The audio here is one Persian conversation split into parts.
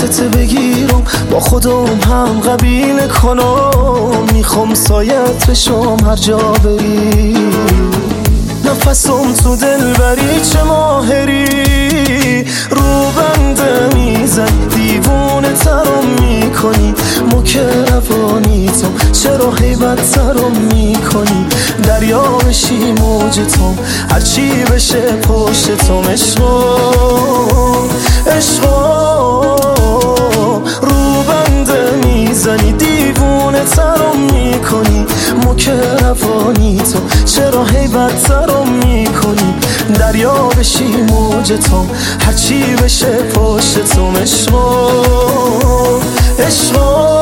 دستت بگیرم با خودم هم قبیله کنم، میخوام سایت بشم هر جا بری، نفسم تو دل بری چه ماهری، رو بنده میزن دیوونه ترم میکنی، مکروانیتم چرا هیبت ترم میکنی، دریا بشی موجتم هرچی بشه پشتم، عشقا رو بنده میزنی دیوونه ترم میکنی، مکروانیتم چرا هیبت ترم میکنی، دریا بشی موجتم هرچی بشه پشتم، عشقا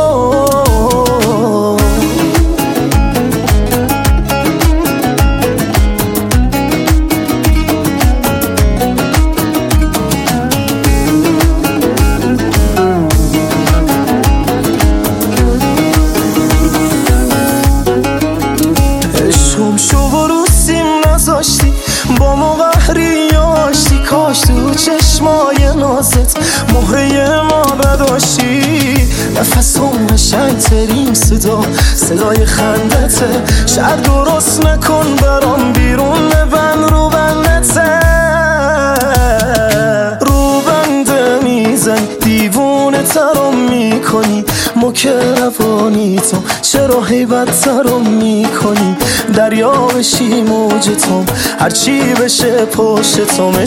با ما قهری آشتی، کاش تو چشمای نازت مهره ما بداشتی، نفسم قشنگ ترین صدای خندته، شاید درست نکن برام بیرون ببند رو بندته، رو بنده میزن دیوونه ترم میکنی، مکروانیتم چرا هیبت ترم میکنی، دریا بشی موجتم هرچی بشه پشتم،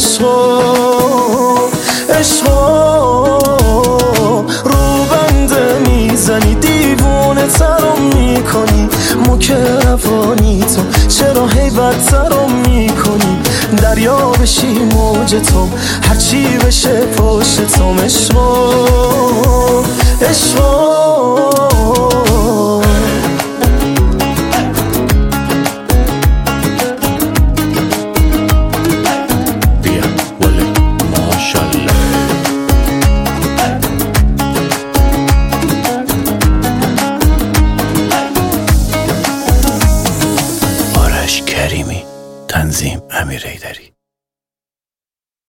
عشقا رو بنده میزنی دیوونه ترم میکنی، مکروانیتم چرا هیبت ترم میکنی، دریا بشی موجتم هرچی بشه پشتم، عشقا